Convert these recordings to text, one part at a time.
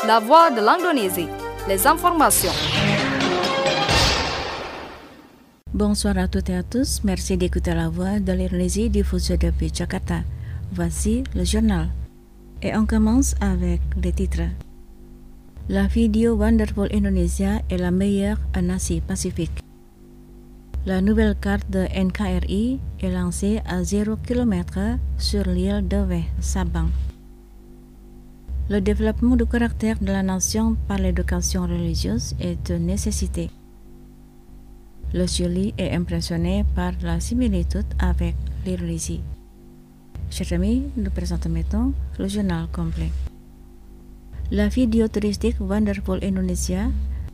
La voix de l'Indonésie, les informations. Bonsoir à toutes et à tous, merci d'écouter la voix de l'Indonésie diffusée depuis Jakarta. Voici le journal. Et on commence avec les titres. La vidéo Wonderful Indonesia est la meilleure en Asie-Pacifique. La nouvelle carte de NKRI est lancée à 0 km sur l'île de Weh, Sabang. Le développement du caractère de la nation par l'éducation religieuse est une nécessité. Le Chili est impressionné par la similitude avec l'Indonésie. Chers amis, nous présentons maintenant le journal complet. La vidéo touristique Wonderful Indonesia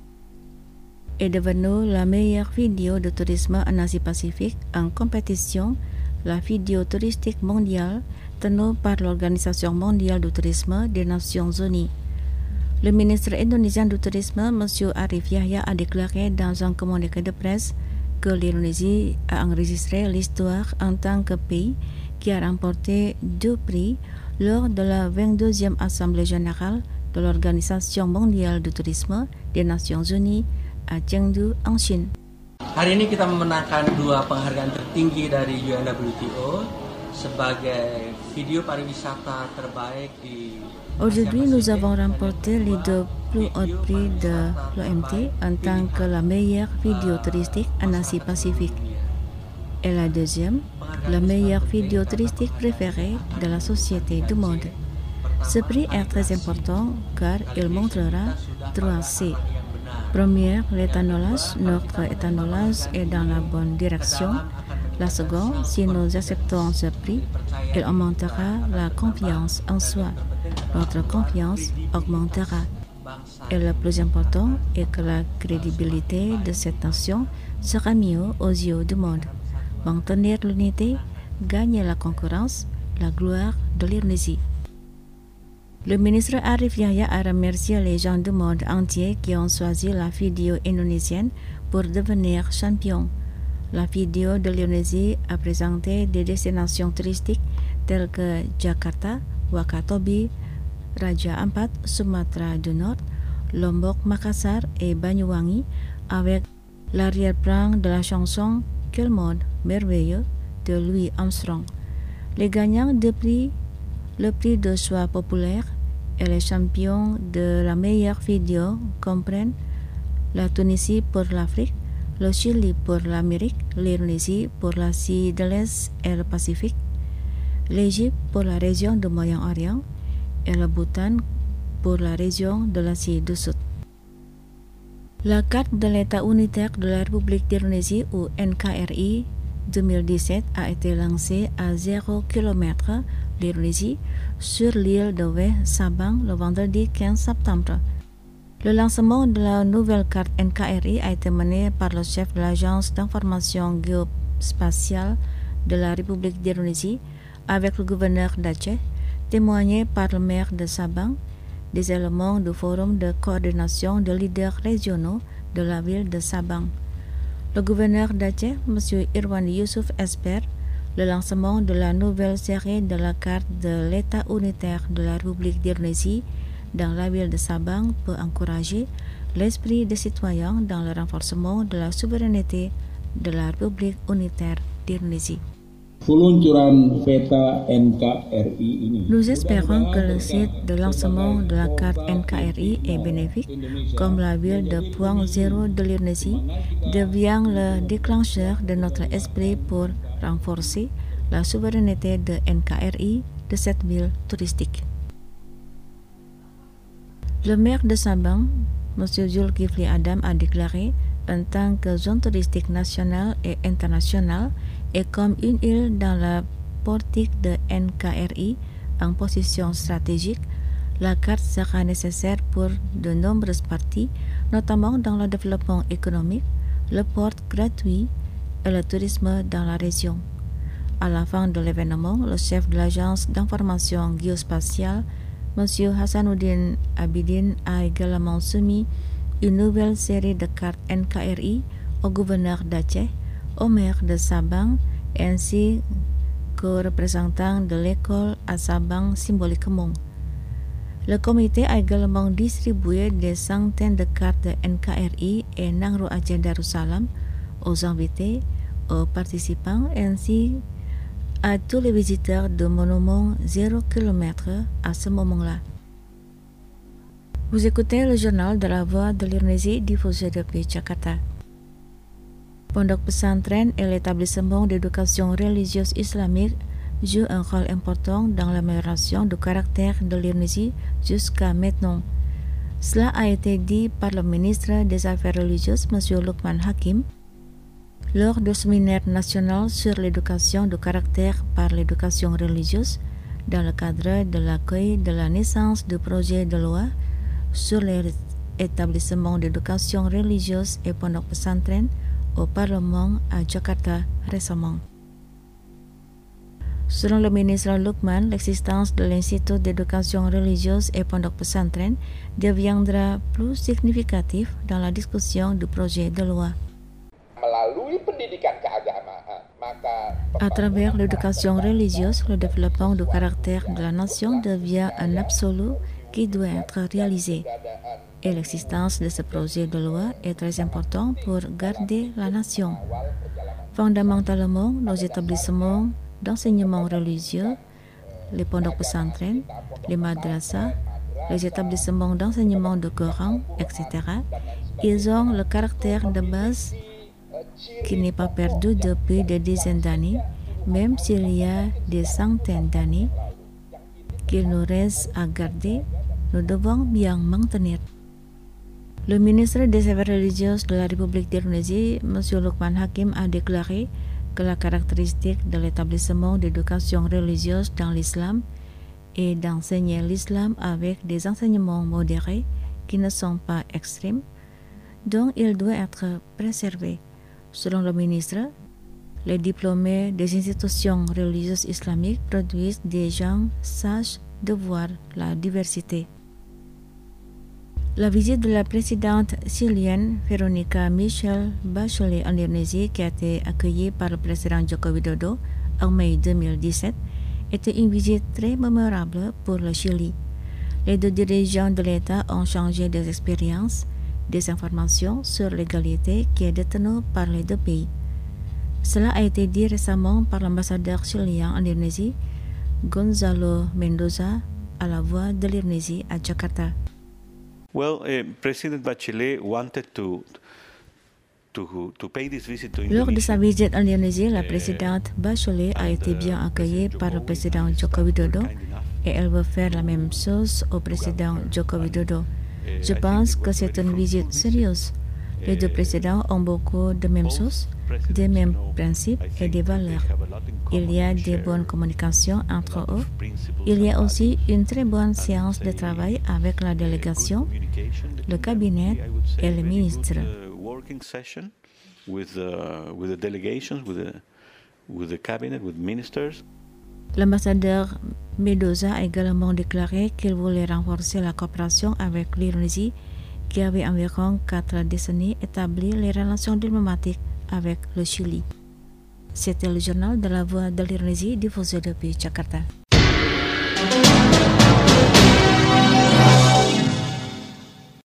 est devenue la meilleure vidéo de tourisme en Asie-Pacifique en compétition, la vidéo touristique mondiale tenue par l'Organisation mondiale du tourisme des Nations unies. Le ministre indonésien du tourisme, M. Arif Yahya, a déclaré dans un communiqué de presse que l'Indonésie a enregistré l'histoire en tant que pays qui a remporté 2 prix lors de la 22e Assemblée générale de l'Organisation mondiale du tourisme des Nations unies à Chengdu, en Chine. Hari ini kita memenangkan 2 penghargaan tertinggi dari UNWTO sebagai video pariwisata terbaik di. Aujourd'hui, nous avons remporté les 2 plus hauts prix de l'OMT en tant que la meilleure vidéo touristique en Asie-Pacifique. Et la deuxième, la meilleure vidéo touristique préférée de la société du monde. Ce prix est très important car il montrera 3 C. Première, l'éthanolage. Notre éthanolage est dans la bonne direction. La seconde, si nous acceptons ce prix, il augmentera la confiance en soi. Notre confiance augmentera. Et le plus important est que la crédibilité de cette nation sera mieux aux yeux du monde. Maintenir l'unité, gagner la concurrence, la gloire de l'Indonésie. Le ministre Arif Yahya a remercié les gens du monde entier qui ont choisi la vidéo indonésienne pour devenir champion. La vidéo de l'Indonésie a présenté des destinations touristiques telles que Jakarta, Wakatobi, Raja Ampat, Sumatra du Nord, Lombok, Makassar et Banyuwangi avec l'arrière-plan de la chanson Quel monde merveilleux de Louis Armstrong. Les gagnants de prix, le prix de choix populaire et les champions de la meilleure vidéo comprennent la Tunisie pour l'Afrique, le Chili pour l'Amérique, l'Indonésie pour l'Asie de l'Est et le Pacifique, l'Égypte pour la région du Moyen-Orient et le Bhoutan pour la région de l'Asie du Sud. La carte de l'État unitaire de la République d'Indonésie ou NKRI 2017 a été lancée à 0 km l'Indonésie sur l'île de Weh, Sabang, le vendredi 15 septembre. Le lancement de la nouvelle carte NKRI a été mené par le chef de l'Agence d'information géospatiale de la République d'Indonésie avec le gouverneur d'Aceh, témoigné par le maire de Sabang, des éléments du forum de coordination de leaders régionaux de la ville de Sabang. Le gouverneur d'Aceh, M. Irwan Yusuf, espère le lancement de la nouvelle série de la carte de l'État unitaire de la République d'Indonésie dans la ville de Sabang peut encourager l'esprit des citoyens dans le renforcement de la souveraineté de la République unitaire d'Indonésie. Nous espérons que le site de lancement de la carte NKRI est bénéfique, comme la ville de Point Zéro de l'Indonésie devient le déclencheur de notre esprit pour renforcer la souveraineté de NKRI de cette ville touristique. Le maire de Sabang, M. Zulkifli Adam, a déclaré en tant que zone touristique nationale et internationale et comme une île dans la portique de NKRI en position stratégique, la carte sera nécessaire pour de nombreuses parties, notamment dans le développement économique, le port gratuit et le tourisme dans la région. À la fin de l'événement, le chef de l'Agence d'information géospatiale, M. Hasanuddin Abidin, a également soumis une nouvelle série de cartes NKRI au gouverneur d'Aceh, au maire de Sabang, ainsi qu'aux représentants de l'école à Sabang Symbolique Kemung. Le comité a également distribué des centaines de cartes de NKRI et Nangro Aceh Darussalam aux invités, aux participants ainsi à tous les visiteurs de monument 0 km à ce moment-là. Vous écoutez le journal de la Voix de l'Indonésie diffusé depuis Jakarta. Pondok Pesantren et l'établissement d'éducation religieuse islamique jouent un rôle important dans l'amélioration du caractère de l'Indonésie jusqu'à maintenant. Cela a été dit par le ministre des Affaires religieuses, M. Lukman Hakim, lors du séminaire national sur l'éducation du caractère par l'éducation religieuse dans le cadre de l'accueil de la naissance du projet de loi sur les établissements d'éducation religieuse et pondok pesantren au Parlement à Jakarta récemment. Selon le ministre Lukman, l'existence de l'Institut d'éducation religieuse et pondok pesantren deviendra plus significative dans la discussion du projet de loi. À travers l'éducation religieuse, le développement du caractère de la nation devient un absolu qui doit être réalisé. Et l'existence de ce projet de loi est très important pour garder la nation. Fondamentalement, nos établissements d'enseignement religieux, les pondok pesantren, les madrasas, les établissements d'enseignement du Coran, etc., ils ont le caractère de base qui n'est pas perdu depuis des dizaines d'années, même s'il y a des centaines d'années qu'il nous reste à garder, nous devons bien maintenir. Le ministre des Affaires religieuses de la République d'Indonésie, M. Lukman Hakim, a déclaré que la caractéristique de l'établissement d'éducation religieuse dans l'islam est d'enseigner l'islam avec des enseignements modérés qui ne sont pas extrêmes, dont il doit être préservé. Selon le ministre, les diplômés des institutions religieuses islamiques produisent des gens sages de voir la diversité. La visite de la présidente chilienne Veronica Michelle Bachelet en Indonésie, qui a été accueillie par le président Joko Widodo en mai 2017, était une visite très mémorable pour le Chili. Les deux dirigeants de l'État ont changé des expériences, des informations sur l'égalité qui est détenue par les deux pays. Cela a été dit récemment par l'ambassadeur chilien en Indonésie, Gonzalo Mendoza, à la Voix de l'Indonésie à Jakarta. Well, President Bachelet wanted to pay this visit to Lors de Indonesia. sa visite en Indonésie, la présidente Bachelet a été bien accueillie par le président Joko Widodo et elle veut faire la même chose au président Joko Widodo. Je pense que c'est une visite sérieuse. Les deux présidents ont beaucoup de mêmes choses, des mêmes principes et des valeurs. Il y a des bonnes communications entre eux. Il y a aussi une très bonne séance de travail avec la délégation, le cabinet et les ministres. L'ambassadeur Mendoza a également déclaré qu'il voulait renforcer la coopération avec l'Indonésie, qui avait environ 4 décennies établi les relations diplomatiques avec le Chili. C'était le journal de la Voix de l'Indonésie diffusé depuis Jakarta.